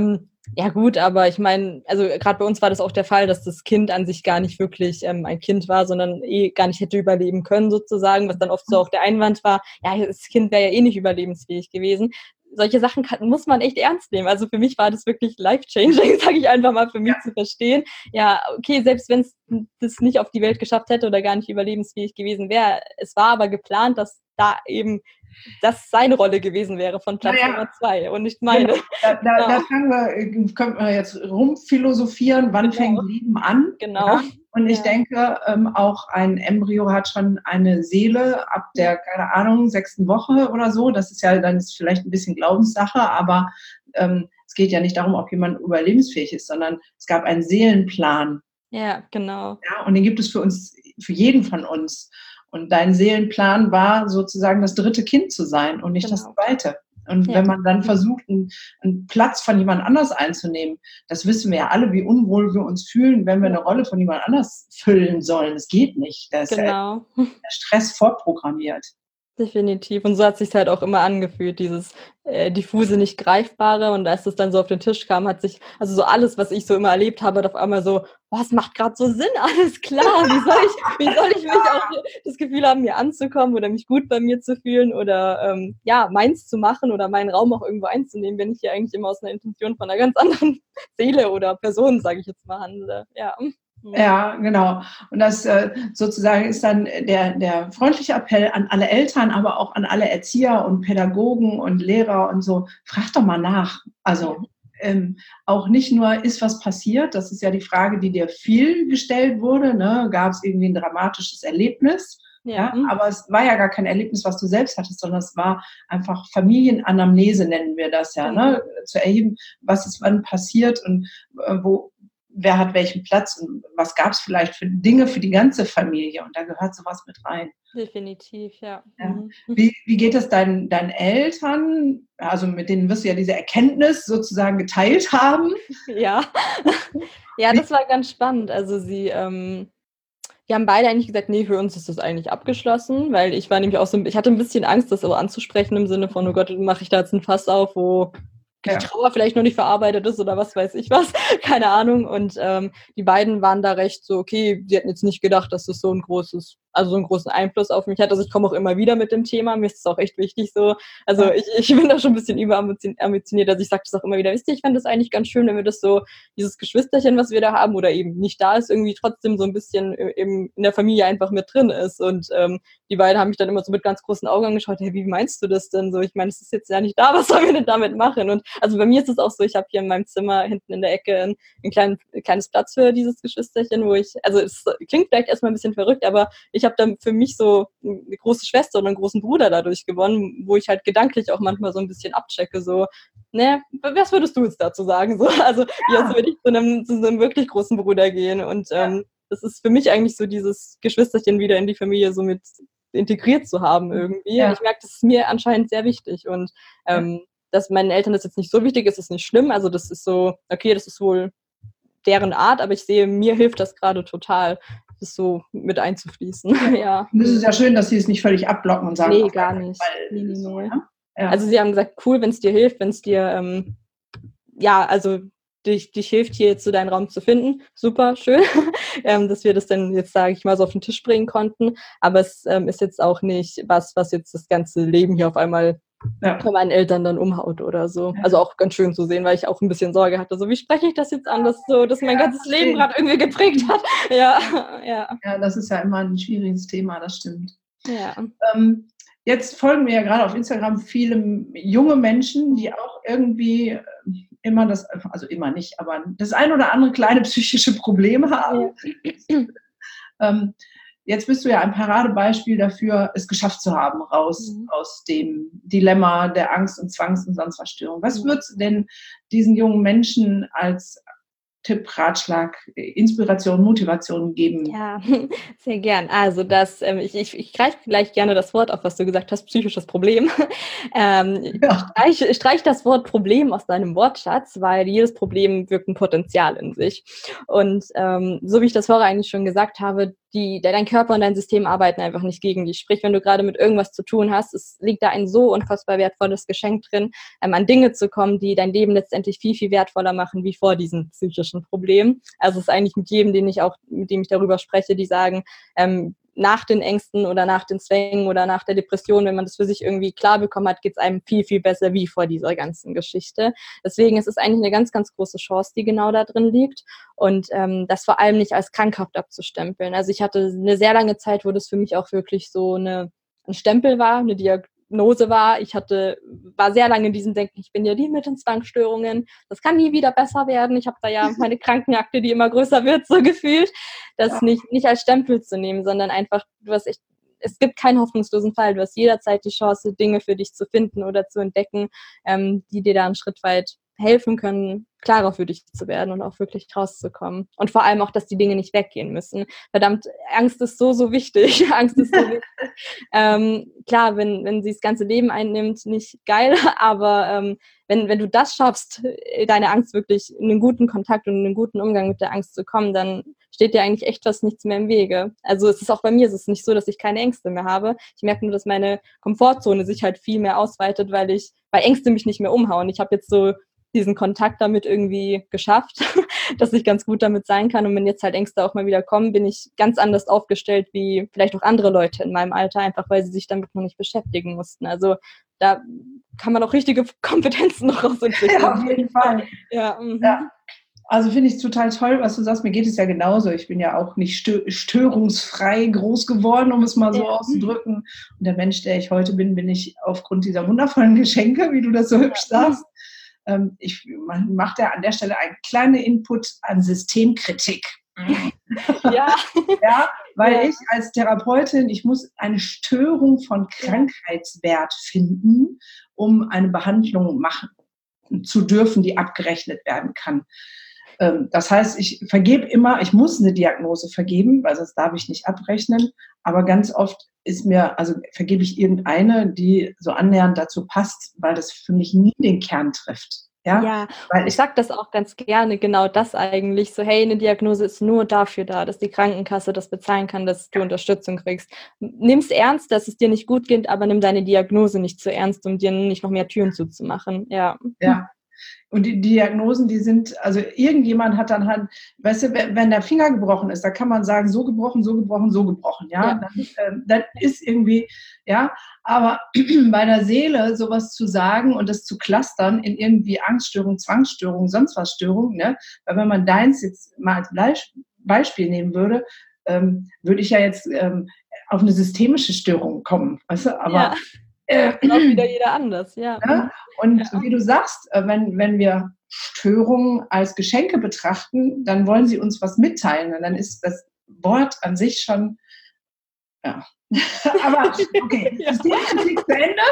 ja gut, aber ich meine, also gerade bei uns war das auch der Fall, dass das Kind an sich gar nicht wirklich ein Kind war, sondern gar nicht hätte überleben können sozusagen, was dann oft so auch der Einwand war, ja, das Kind wäre ja eh nicht überlebensfähig gewesen. Solche Sachen muss man echt ernst nehmen. Also für mich war das wirklich life-changing, sage ich einfach mal, für mich zu verstehen. Ja, okay, selbst wenn es das nicht auf die Welt geschafft hätte oder gar nicht überlebensfähig gewesen wäre, es war aber geplant, dass da eben das seine Rolle gewesen wäre von Platz Nummer 2 und nicht meine. Genau. Da könnten wir jetzt rumphilosophieren, wann fängt Leben an? Genau. Ja? Und ich denke, auch ein Embryo hat schon eine Seele ab der, keine Ahnung, 6. Woche oder so. Das ist ja dann vielleicht ein bisschen Glaubenssache, aber es geht ja nicht darum, ob jemand überlebensfähig ist, sondern es gab einen Seelenplan. Ja, genau. Ja, und den gibt es für uns, für jeden von uns. Und dein Seelenplan war sozusagen das 3. Kind zu sein und nicht das 2. Und wenn man dann versucht, einen Platz von jemand anders einzunehmen, das wissen wir ja alle, wie unwohl wir uns fühlen, wenn wir eine Rolle von jemand anders füllen sollen. Das geht nicht. Da ist ja der Stress vorprogrammiert. Definitiv. Und so hat sich's halt auch immer angefühlt, dieses diffuse, nicht greifbare. Und als das dann so auf den Tisch kam, hat sich, also so alles, was ich so immer erlebt habe, hat auf einmal so, boah, es macht gerade so Sinn, alles klar. Wie soll ich mich auch das Gefühl haben, mir anzukommen oder mich gut bei mir zu fühlen oder ja, meins zu machen oder meinen Raum auch irgendwo einzunehmen, wenn ich hier eigentlich immer aus einer Intention von einer ganz anderen Seele oder Person, sage ich jetzt mal, handle. Ja. Ja, genau. Und das sozusagen ist dann der freundliche Appell an alle Eltern, aber auch an alle Erzieher und Pädagogen und Lehrer und so. Frag doch mal nach. Also auch nicht nur, ist was passiert? Das ist ja die Frage, die dir viel gestellt wurde. Ne? Gab es irgendwie ein dramatisches Erlebnis? Ja. Aber es war ja gar kein Erlebnis, was du selbst hattest, sondern es war einfach Familienanamnese, nennen wir das ja. Ne? Zu erheben, was ist wann passiert und wer hat welchen Platz und was gab es vielleicht für Dinge für die ganze Familie, und da gehört sowas mit rein. Definitiv, ja. Wie geht es deinen Eltern? Also mit denen wirst du ja diese Erkenntnis sozusagen geteilt haben. Ja, ja, das war ganz spannend. Also die haben beide eigentlich gesagt, nee, für uns ist das eigentlich abgeschlossen, weil ich war nämlich auch so, ich hatte ein bisschen Angst, das so anzusprechen im Sinne von, oh Gott, mache ich da jetzt ein Fass auf, wo die Trauer vielleicht noch nicht verarbeitet ist oder was weiß ich was, keine Ahnung. Und die beiden waren da recht so, okay, sie hätten jetzt nicht gedacht, dass das so einen großen Einfluss auf mich hat. Also ich komme auch immer wieder mit dem Thema, mir ist es auch echt wichtig so. Also ich bin da schon ein bisschen überambitioniert, also ich sage das auch immer wieder, wisst ihr, ich fände das eigentlich ganz schön, wenn wir das so, dieses Geschwisterchen, was wir da haben oder eben nicht da ist, irgendwie trotzdem so ein bisschen in der Familie einfach mit drin ist. Und die beiden haben mich dann immer so mit ganz großen Augen angeschaut, hey, wie meinst du das denn so? Ich meine, es ist jetzt ja nicht da, was sollen wir denn damit machen? Und also bei mir ist es auch so, ich habe hier in meinem Zimmer hinten in der Ecke ein kleines Platz für dieses Geschwisterchen, wo ich, also es klingt vielleicht erstmal ein bisschen verrückt, aber ich habe dann für mich so eine große Schwester oder einen großen Bruder dadurch gewonnen, wo ich halt gedanklich auch manchmal so ein bisschen abchecke, so, ne, was würdest du jetzt dazu sagen? So, also jetzt würde ich zu einem wirklich großen Bruder gehen und das ist für mich eigentlich so dieses Geschwisterchen wieder in die Familie so mit integriert zu haben irgendwie. Ja. Ich merke, das ist mir anscheinend sehr wichtig und dass meinen Eltern das jetzt nicht so wichtig ist, ist nicht schlimm. Also das ist so, okay, das ist wohl deren Art, aber ich sehe, mir hilft das gerade total, das so mit einzufließen. Ja. Und es ist ja schön, dass sie es nicht völlig abblocken und sagen, nee, gar nicht. Nee. So, ja? Also sie haben gesagt, cool, wenn es dir hilft, wenn es dir, ja, also dich hilft, hier jetzt so deinen Raum zu finden. Super, schön, dass wir das dann jetzt, sage ich mal, so auf den Tisch bringen konnten. Aber es ist jetzt auch nicht was jetzt das ganze Leben hier auf einmal von meinen Eltern dann umhaut oder so. Also auch ganz schön zu sehen, weil ich auch ein bisschen Sorge hatte. So, wie spreche ich das jetzt an, dass mein ganzes Leben gerade irgendwie geprägt hat. Ja, das ist ja immer ein schwieriges Thema, das stimmt. Ja. Jetzt folgen mir ja gerade auf Instagram viele junge Menschen, die auch irgendwie immer also immer nicht, aber das ein oder andere kleine psychische Problem haben. Ja. Jetzt bist du ja ein Paradebeispiel dafür, es geschafft zu haben, aus dem Dilemma der Angst- und Zwangs- und Zwangsverstörung. Was würdest du denn diesen jungen Menschen als Tipp, Ratschlag, Inspiration, Motivation geben? Ja, sehr gern. Also ich greife gleich gerne das Wort auf, was du gesagt hast, psychisches Problem. Ja. Streich das Wort Problem aus deinem Wortschatz, weil jedes Problem birgt ein Potenzial in sich. Und so wie ich das vorher eigentlich schon gesagt habe, dein Körper und dein System arbeiten einfach nicht gegen dich. Sprich, wenn du gerade mit irgendwas zu tun hast, es liegt da ein so unfassbar wertvolles Geschenk drin, an Dinge zu kommen, die dein Leben letztendlich viel, viel wertvoller machen wie vor diesem psychischen Problem. Also es ist eigentlich mit jedem, mit dem ich darüber spreche, die sagen, nach den Ängsten oder nach den Zwängen oder nach der Depression, wenn man das für sich irgendwie klar bekommen hat, geht es einem viel, viel besser wie vor dieser ganzen Geschichte. Deswegen ist es eigentlich eine ganz, ganz große Chance, die genau da drin liegt. Und das vor allem nicht als krankhaft abzustempeln. Also ich hatte eine sehr lange Zeit, wo das für mich auch wirklich so ein Stempel war, eine Diagnose war. War sehr lange in diesem Denken, ich bin ja die mit den Zwangsstörungen, das kann nie wieder besser werden. Ich habe da ja meine Krankenakte, die immer größer wird, so gefühlt. Das nicht als Stempel zu nehmen, sondern einfach, es gibt keinen hoffnungslosen Fall. Du hast jederzeit die Chance, Dinge für dich zu finden oder zu entdecken, die dir da einen Schritt weit helfen können, klarer für dich zu werden und auch wirklich rauszukommen. Und vor allem auch, dass die Dinge nicht weggehen müssen. Verdammt, Angst ist so, so wichtig. Angst ist so wichtig. Klar, wenn sie das ganze Leben einnimmt, nicht geil, aber wenn du das schaffst, deine Angst wirklich in einen guten Kontakt und in einen guten Umgang mit der Angst zu kommen, dann steht dir eigentlich echt fast nichts mehr im Wege. Also es ist auch bei mir, es ist nicht so, dass ich keine Ängste mehr habe. Ich merke nur, dass meine Komfortzone sich halt viel mehr ausweitet, weil Ängste mich nicht mehr umhauen. Ich habe jetzt so diesen Kontakt damit irgendwie geschafft, dass ich ganz gut damit sein kann. Und wenn jetzt halt Ängste auch mal wieder kommen, bin ich ganz anders aufgestellt wie vielleicht auch andere Leute in meinem Alter, einfach weil sie sich damit noch nicht beschäftigen mussten. Also da kann man auch richtige Kompetenzen noch rausentwickeln. Ja, auf jeden Fall. Ja. Ja. Also finde ich total toll, was du sagst. Mir geht es ja genauso. Ich bin ja auch nicht störungsfrei groß geworden, um es mal so auszudrücken. Und der Mensch, der ich heute bin, bin ich aufgrund dieser wundervollen Geschenke, wie du das so hübsch sagst. Ich mache da an der Stelle einen kleinen Input an Systemkritik. Ja. Ja, weil ich als Therapeutin, ich muss eine Störung von Krankheitswert finden, um eine Behandlung machen zu dürfen, die abgerechnet werden kann. Das heißt, ich vergebe immer, ich muss eine Diagnose vergeben, weil sonst darf ich nicht abrechnen. Aber ganz oft vergebe ich irgendeine, die so annähernd dazu passt, weil das für mich nie den Kern trifft. Ja, weil ich sage das auch ganz gerne, genau das eigentlich, so hey, eine Diagnose ist nur dafür da, dass die Krankenkasse das bezahlen kann, dass du Unterstützung kriegst. Nimm's ernst, dass es dir nicht gut geht, aber nimm deine Diagnose nicht zu ernst, um dir nicht noch mehr Türen zuzumachen. Ja. Und die Diagnosen, die sind, also irgendjemand hat dann halt, weißt du, wenn der Finger gebrochen ist, da kann man sagen, so gebrochen, so gebrochen, so gebrochen, ja. Das ist irgendwie, ja, aber bei der Seele sowas zu sagen und das zu clustern in irgendwie Angststörung, Zwangsstörung, sonst was Störung, ne, weil wenn man deins jetzt mal als Beispiel nehmen würde, würde ich ja jetzt auf eine systemische Störung kommen, weißt du, aber auch wieder jeder anders, ja. Ne? Und wie du sagst, wenn wir Störungen als Geschenke betrachten, dann wollen sie uns was mitteilen. Und dann ist das Wort an sich schon, ja. Aber okay, Systemkritik zu Ende.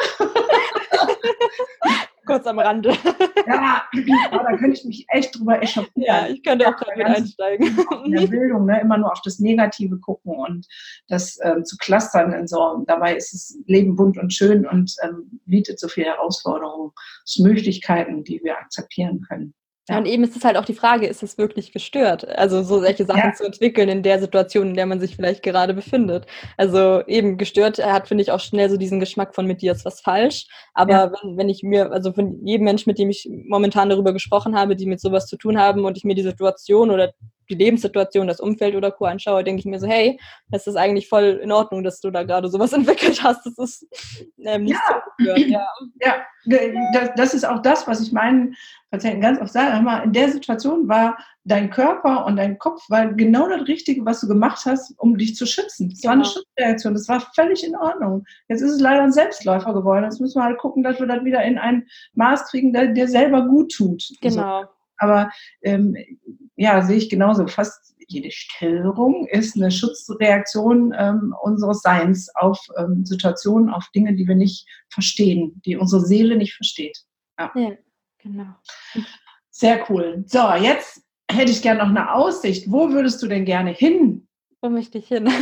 Kurz am Rande. Ja, aber da könnte ich mich echt drüber echauffieren. Ja, ich könnte auch damit einsteigen. In der Bildung, ne, immer nur auf das Negative gucken und das zu clustern in so. Dabei ist das Leben bunt und schön und bietet so viele Herausforderungen, Möglichkeiten, die wir akzeptieren können. Ja, und eben ist es halt auch die Frage, ist es wirklich gestört? Also so solche Sachen zu entwickeln in der Situation, in der man sich vielleicht gerade befindet. Also eben gestört hat, finde ich, auch schnell so diesen Geschmack von mit dir ist was falsch. Aber wenn ich mir, also von jedem Menschen, mit dem ich momentan darüber gesprochen habe, die mit sowas zu tun haben und ich mir die Situation oder die Lebenssituation, das Umfeld oder Co. anschaue, denke ich mir so, hey, das ist eigentlich voll in Ordnung, dass du da gerade sowas entwickelt hast. Das ist nicht so gestört. Ja, das ist auch das, was ich meinen Patienten ganz oft sage. In der Situation war dein Körper und dein Kopf war genau das Richtige, was du gemacht hast, um dich zu schützen. Es war eine Schutzreaktion, das war völlig in Ordnung. Jetzt ist es leider ein Selbstläufer geworden. Jetzt müssen wir halt gucken, dass wir das wieder in ein Maß kriegen, der dir selber gut tut. Genau. So. Aber sehe ich genauso. Fast jede Störung ist eine Schutzreaktion unseres Seins auf Situationen, auf Dinge, die wir nicht verstehen, die unsere Seele nicht versteht. Ja, genau. Sehr cool. So, jetzt hätte ich gerne noch eine Aussicht. Wo würdest du denn gerne hin? Wo möchte ich hin?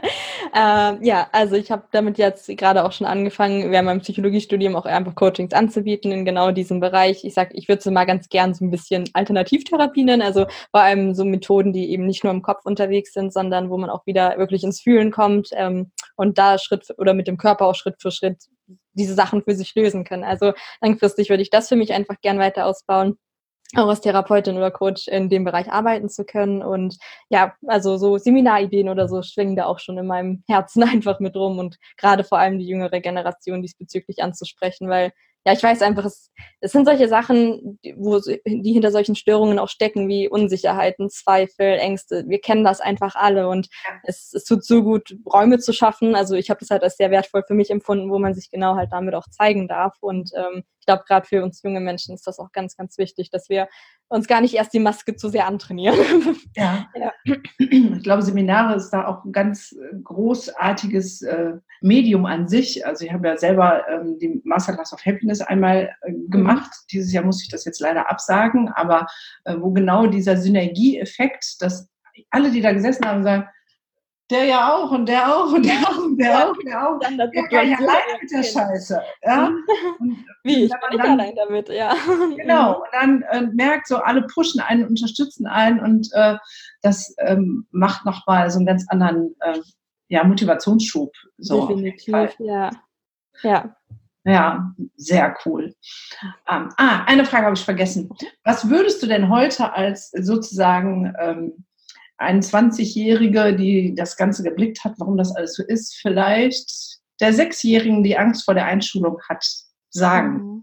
Ja, also ich habe damit jetzt gerade auch schon angefangen, während meinem Psychologiestudium auch einfach Coachings anzubieten in genau diesem Bereich. Ich würde es mal ganz gern so ein bisschen Alternativtherapie nennen, also vor allem so Methoden, die eben nicht nur im Kopf unterwegs sind, sondern wo man auch wieder wirklich ins Fühlen kommt und da oder mit dem Körper auch Schritt für Schritt diese Sachen für sich lösen kann. Also langfristig würde ich das für mich einfach gern weiter ausbauen, auch als Therapeutin oder Coach in dem Bereich arbeiten zu können. Und ja, also so Seminarideen oder so schwingen da auch schon in meinem Herzen einfach mit rum und gerade vor allem die jüngere Generation diesbezüglich anzusprechen, weil ja, ich weiß einfach, es sind solche Sachen, die hinter solchen Störungen auch stecken, wie Unsicherheiten, Zweifel, Ängste. Wir kennen das einfach alle und es tut so gut, Räume zu schaffen. Also ich habe das halt als sehr wertvoll für mich empfunden, wo man sich genau halt damit auch zeigen darf. Und ich glaube, gerade für uns junge Menschen ist das auch ganz, ganz wichtig, dass wir uns gar nicht erst die Maske zu sehr antrainieren. Ja. Ich glaube, Seminare ist da auch ein ganz großartiges Medium an sich. Also ich habe ja selber die Masterclass of Happiness einmal gemacht. Dieses Jahr muss ich das jetzt leider absagen, aber wo genau dieser Synergieeffekt, dass alle, die da gesessen haben, sagen, der ja auch und der auch und der auch und der auch, der auch. Dann das Ja, gar nicht alleine mit der Scheiße. Ja? Und Wie? Ich bin nicht allein damit, ja. Genau, und dann merkt so, alle pushen einen, unterstützen einen und das macht nochmal so einen ganz anderen Motivationsschub. So, definitiv, ja. Ja. Ja, sehr cool. Eine Frage habe ich vergessen. Was würdest du denn heute als sozusagen 21-Jährige, die das Ganze geblickt hat, warum das alles so ist, vielleicht der 6-Jährigen, die Angst vor der Einschulung hat, sagen?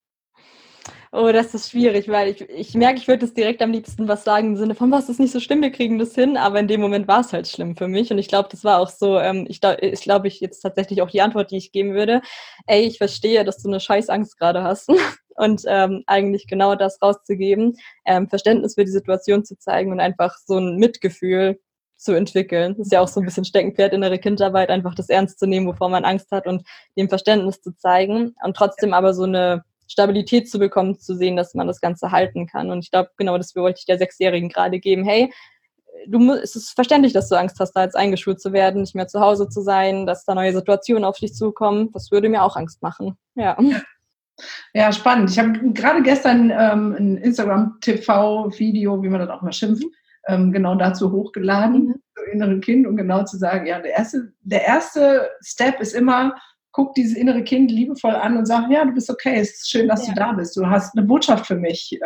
Oh, das ist schwierig, weil ich merke, ich würde das direkt am liebsten was sagen im Sinne von, was ist nicht so schlimm, wir kriegen das hin, aber in dem Moment war es halt schlimm für mich und ich glaube, das war auch so, ich glaube, ich jetzt tatsächlich auch die Antwort, die ich geben würde, ey, ich verstehe, dass du eine Scheißangst gerade hast und eigentlich genau das rauszugeben, Verständnis für die Situation zu zeigen und einfach so ein Mitgefühl zu entwickeln. Das ist ja auch so ein bisschen Steckenpferd innere Kindarbeit, einfach das ernst zu nehmen, wovor man Angst hat und dem Verständnis zu zeigen und trotzdem aber so eine Stabilität zu bekommen, zu sehen, dass man das Ganze halten kann. Und ich glaube, genau das wollte ich der 6-Jährigen gerade geben. Hey, es ist verständlich, dass du Angst hast, da jetzt eingeschult zu werden, nicht mehr zu Hause zu sein, dass da neue Situationen auf dich zukommen. Das würde mir auch Angst machen. Ja. Ja, spannend. Ich habe gerade gestern ein Instagram-TV-Video, wie man das auch mal schimpft, genau dazu hochgeladen, so innere Kind, um genau zu sagen, ja, der erste Step ist immer, guck dieses innere Kind liebevoll an und sag, ja, du bist okay, es ist schön, dass du da bist, du hast eine Botschaft für mich.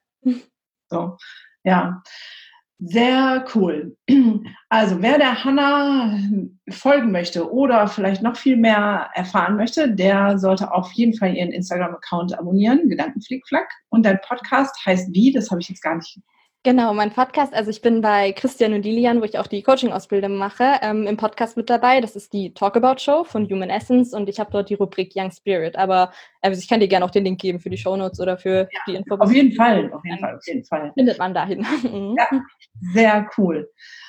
So, ja, sehr cool. Also, wer der Hanna folgen möchte oder vielleicht noch viel mehr erfahren möchte, der sollte auf jeden Fall ihren Instagram-Account abonnieren, Gedankenflickflack. Und dein Podcast heißt wie? Das habe ich jetzt gar nicht. Genau, mein Podcast, also ich bin bei Christian und Lilian, wo ich auch die Coaching-Ausbildung mache, im Podcast mit dabei. Das ist die Talkabout-Show von Human Essence und ich habe dort die Rubrik Young Spirit. Aber ich kann dir gerne auch den Link geben für die Shownotes oder für die Info. Auf jeden Fall. Findet man dahin. Ja, sehr cool.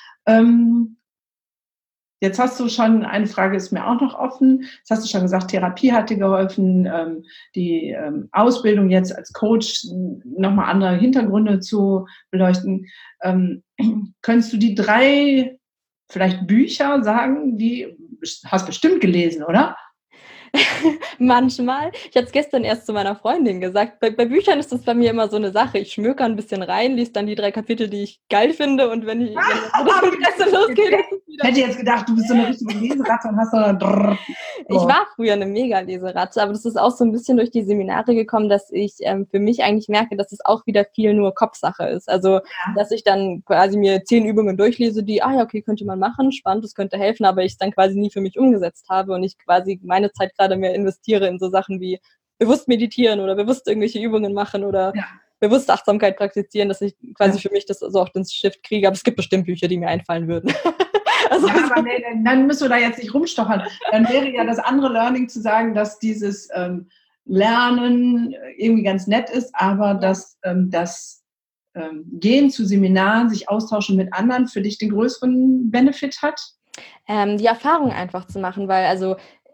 Jetzt hast du schon, eine Frage ist mir auch noch offen. Jetzt hast du schon gesagt, Therapie hat dir geholfen, die Ausbildung jetzt als Coach, nochmal andere Hintergründe zu beleuchten. Könntest du die 3 vielleicht Bücher sagen, die hast bestimmt gelesen, oder? Manchmal. Ich hatte es gestern erst zu meiner Freundin gesagt. Bei Büchern ist das bei mir immer so eine Sache. Ich schmöker ein bisschen rein, lese dann die 3 Kapitel, die ich geil finde und wenn das Interesse losgeht, ich hätte jetzt gedacht, du bist so eine richtige Leseratte und hast so eine Ich war früher eine Mega-Leseratte, aber das ist auch so ein bisschen durch die Seminare gekommen, dass ich für mich eigentlich merke, dass es auch wieder viel nur Kopfsache ist. Also, dass ich dann quasi mir 10 Übungen durchlese, die, ja, okay, könnte man machen, spannend, das könnte helfen, aber ich es dann quasi nie für mich umgesetzt habe und ich quasi meine Zeit gerade mehr investiere in so Sachen wie bewusst meditieren oder bewusst irgendwelche Übungen machen oder bewusst Achtsamkeit praktizieren, dass ich quasi für mich das so auch den Shift kriege. Aber es gibt bestimmt Bücher, die mir einfallen würden. Also ja, aber nee, dann müssen wir da jetzt nicht rumstochern. Dann wäre ja das andere Learning zu sagen, dass dieses Lernen irgendwie ganz nett ist, aber dass das Gehen zu Seminaren, sich austauschen mit anderen für dich den größeren Benefit hat? Die Erfahrung einfach zu machen, weil also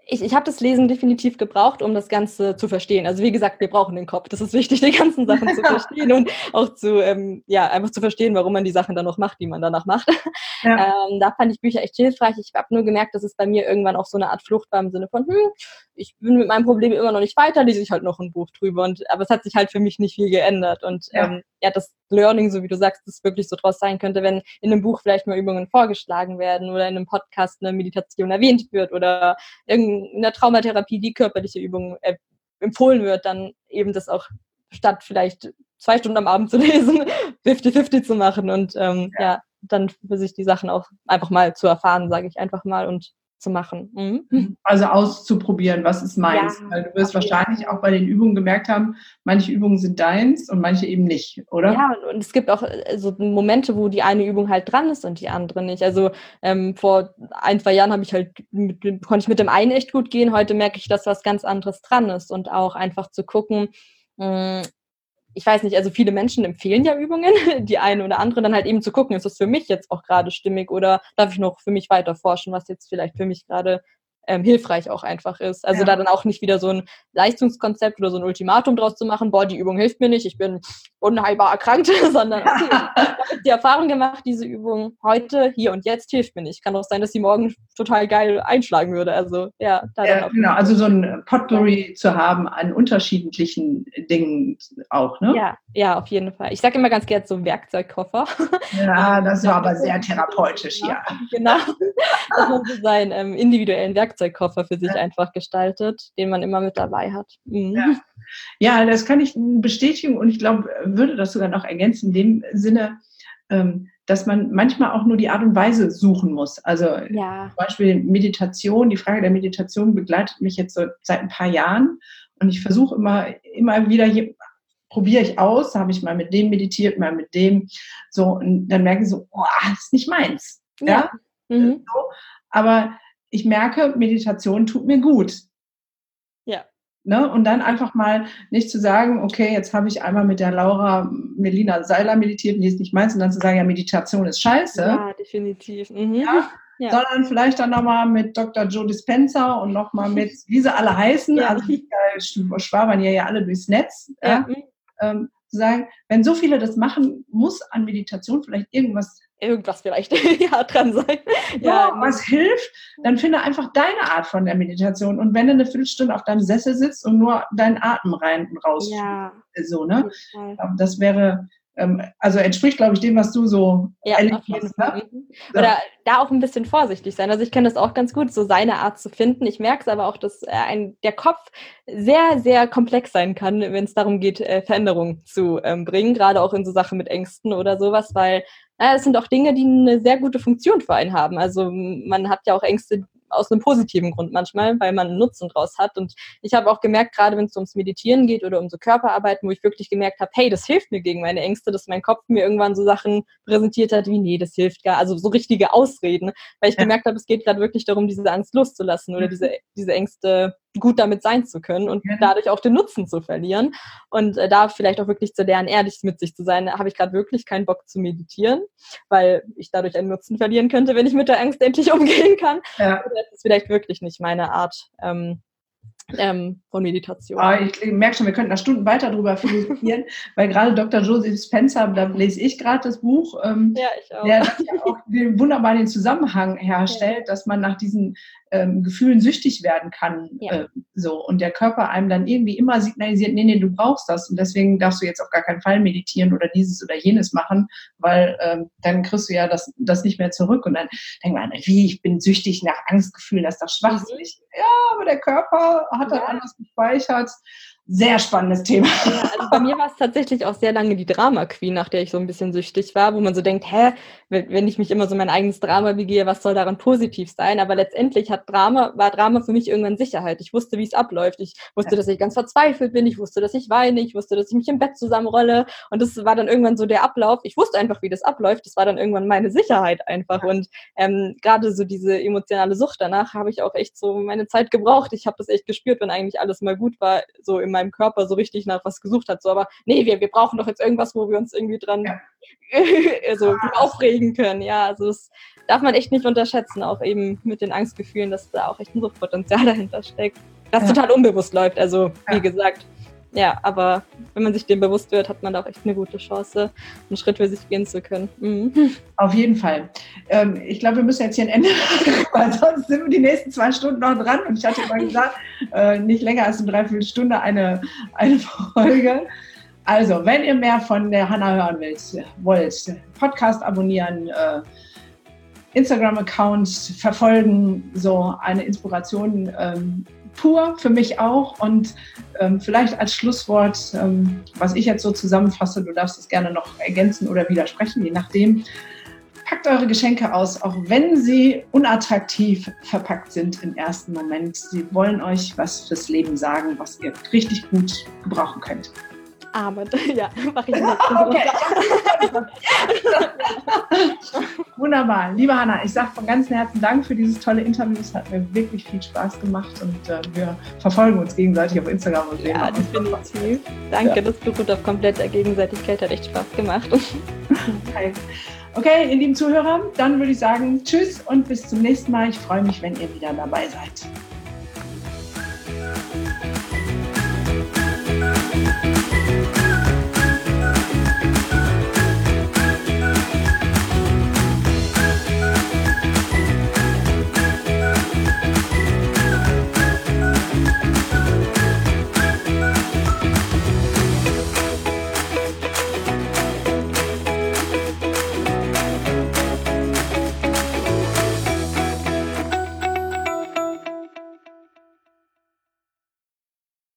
Ich habe das Lesen definitiv gebraucht, um das Ganze zu verstehen. Also wie gesagt, wir brauchen den Kopf. Das ist wichtig, die ganzen Sachen zu verstehen und auch einfach zu verstehen, warum man die Sachen dann noch macht, die man danach macht. Ja. Da fand ich Bücher echt hilfreich. Ich habe nur gemerkt, dass es bei mir irgendwann auch so eine Art Flucht war im Sinne von, ich bin mit meinem Problem immer noch nicht weiter, lese ich halt noch ein Buch drüber. Aber es hat sich halt für mich nicht viel geändert. Und das Learning, so wie du sagst, das wirklich so draus sein könnte, wenn in einem Buch vielleicht mal Übungen vorgeschlagen werden oder in einem Podcast eine Meditation erwähnt wird oder in der Traumatherapie die körperliche Übung empfohlen wird, dann eben das auch statt vielleicht 2 Stunden am Abend zu lesen, 50-50 zu machen und dann für sich die Sachen auch einfach mal zu erfahren, sage ich einfach mal, und zu machen. Mhm. Also auszuprobieren, was ist meins. Ja, weil du wirst wahrscheinlich auch bei den Übungen gemerkt haben, manche Übungen sind deins und manche eben nicht, oder? Ja, und es gibt auch so Momente, wo die eine Übung halt dran ist und die andere nicht. Also vor 1-2 Jahren konnte ich mit dem einen echt gut gehen. Heute merke ich, dass was ganz anderes dran ist und auch einfach zu gucken, ich weiß nicht, also viele Menschen empfehlen ja Übungen, die eine oder andere, dann halt eben zu gucken, ist das für mich jetzt auch gerade stimmig oder darf ich noch für mich weiter forschen, was jetzt vielleicht für mich gerade hilfreich auch einfach ist. Also da dann auch nicht wieder so ein Leistungskonzept oder so ein Ultimatum draus zu machen, boah, die Übung hilft mir nicht, ich bin unheilbar erkrankt, sondern okay, ich habe die Erfahrung gemacht, diese Übung heute, hier und jetzt hilft mir nicht. Kann auch sein, dass sie morgen total geil einschlagen würde. Also genau, also so ein Potpourri zu haben an unterschiedlichen Dingen auch, ne? Ja, auf jeden Fall. Ich sage immer ganz gerne so Werkzeugkoffer. Ja, das war aber sehr therapeutisch, ja. Genau, dass man so seinen individuellen Werkzeugkoffer für sich einfach gestaltet, den man immer mit dabei hat. Mhm. Ja, das kann ich bestätigen und ich glaube, würde das sogar noch ergänzen, in dem Sinne, dass man manchmal auch nur die Art und Weise suchen muss. Also zum Beispiel Meditation, die Frage der Meditation begleitet mich jetzt so seit ein paar Jahren und ich versuche immer wieder, probiere ich aus, habe ich mal mit dem meditiert, mal mit dem, so, und dann merke ich so, das ist nicht meins. Ja? Mhm. So, aber ich merke, Meditation tut mir gut. Ja. Ne? Und dann einfach mal nicht zu sagen, okay, jetzt habe ich einmal mit der Laura Melina Seiler meditiert und die ist nicht meins, und dann zu sagen, ja, Meditation ist scheiße. Ja, definitiv. Mhm. Ja. Sondern vielleicht dann nochmal mit Dr. Joe Dispenza und nochmal mit, wie sie alle heißen, also schwabern ja alle durchs Netz, zu sagen, wenn so viele das machen, muss an Meditation vielleicht irgendwas vielleicht dran sein. Was hilft, dann finde einfach deine Art von der Meditation. Und wenn du eine Viertelstunde auf deinem Sessel sitzt und nur deinen Atem rein und raus, so, ne? Das wäre, also entspricht, glaube ich, dem, was du so erlebt hast. Ne? Oder da auch ein bisschen vorsichtig sein. Also ich kenne das auch ganz gut, so seine Art zu finden. Ich merke es aber auch, dass der Kopf sehr, sehr komplex sein kann, wenn es darum geht, Veränderungen zu bringen, gerade auch in so Sachen mit Ängsten oder sowas, weil es sind auch Dinge, die eine sehr gute Funktion für einen haben. Also man hat ja auch Ängste aus einem positiven Grund manchmal, weil man einen Nutzen draus hat. Und ich habe auch gemerkt, gerade wenn es ums Meditieren geht oder um so Körperarbeiten, wo ich wirklich gemerkt habe, hey, das hilft mir gegen meine Ängste, dass mein Kopf mir irgendwann so Sachen präsentiert hat, wie, nee, das hilft gar, also so richtige Ausreden, weil ich gemerkt habe, es geht gerade wirklich darum, diese Angst loszulassen oder diese Ängste gut damit sein zu können und dadurch auch den Nutzen zu verlieren und da vielleicht auch wirklich zu lernen, ehrlich mit sich zu sein. Habe ich gerade wirklich keinen Bock zu meditieren, weil ich dadurch einen Nutzen verlieren könnte, wenn ich mit der Angst endlich umgehen kann. Oder ist es vielleicht wirklich nicht meine Art von Meditation. Ich merke schon, wir könnten da Stunden weiter drüber philosophieren, weil gerade Dr. Joseph Spencer, da lese ich gerade das Buch, ich auch. der ja auch wunderbar den Zusammenhang herstellt, dass man nach diesen Gefühlen süchtig werden kann. So. Und der Körper einem dann irgendwie immer signalisiert, nee, du brauchst das. Und deswegen darfst du jetzt auf gar keinen Fall meditieren oder dieses oder jenes machen, weil dann kriegst du ja das nicht mehr zurück. Und dann denkt man, ich bin süchtig nach Angstgefühlen, das ist doch schwachsinnig. Ja, aber der Körper hat dann anders gespeichert. Sehr spannendes Thema. Ja, also bei mir war es tatsächlich auch sehr lange die Drama Queen, nach der ich so ein bisschen süchtig war, wo man so denkt, wenn ich mich immer so mein eigenes Drama begehe, was soll daran positiv sein? Aber letztendlich war Drama für mich irgendwann Sicherheit. Ich wusste, wie es abläuft. Ich wusste, dass ich ganz verzweifelt bin. Ich wusste, dass ich weine. Ich wusste, dass ich mich im Bett zusammenrolle. Und das war dann irgendwann so der Ablauf. Ich wusste einfach, wie das abläuft. Das war dann irgendwann meine Sicherheit einfach. Und gerade so diese emotionale Sucht danach habe ich auch echt so meine Zeit gebraucht. Ich habe das echt gespürt, wenn eigentlich alles mal gut war, so in meinem Körper so richtig nach was gesucht hat. So, aber nee, wir brauchen doch jetzt irgendwas, wo wir uns irgendwie dran also aufregen können. Ja, also das darf man echt nicht unterschätzen, auch eben mit den Angstgefühlen, dass da auch echt ein Suchtpotenzial dahinter steckt. Das total unbewusst läuft, also wie gesagt. Ja, aber wenn man sich dem bewusst wird, hat man da auch echt eine gute Chance, einen Schritt für sich gehen zu können. Auf jeden Fall. Ich glaube, wir müssen jetzt hier ein Ende machen, weil sonst sind wir die nächsten 2 Stunden noch dran. Und ich hatte immer gesagt, nicht länger als eine Dreiviertelstunde eine Folge. Also, wenn ihr mehr von der Hannah hören wollt, Podcast abonnieren, Instagram-Account verfolgen, so eine Inspiration pur für mich auch. Und vielleicht als Schlusswort, was ich jetzt so zusammenfasse, du darfst es gerne noch ergänzen oder widersprechen, je nachdem. Packt eure Geschenke aus, auch wenn sie unattraktiv verpackt sind im ersten Moment. Sie wollen euch was fürs Leben sagen, was ihr richtig gut gebrauchen könnt. Aber ja, mache ich nicht. Okay. Wunderbar. Liebe Hannah, ich sage von ganzem Herzen Dank für dieses tolle Interview. Es hat mir wirklich viel Spaß gemacht und wir verfolgen uns gegenseitig auf Instagram und sehen. Ja, definitiv. Danke, das beruht auf kompletter Gegenseitigkeit, hat echt Spaß gemacht. Okay, ihr lieben Zuhörer, dann würde ich sagen, tschüss und bis zum nächsten Mal. Ich freue mich, wenn ihr wieder dabei seid.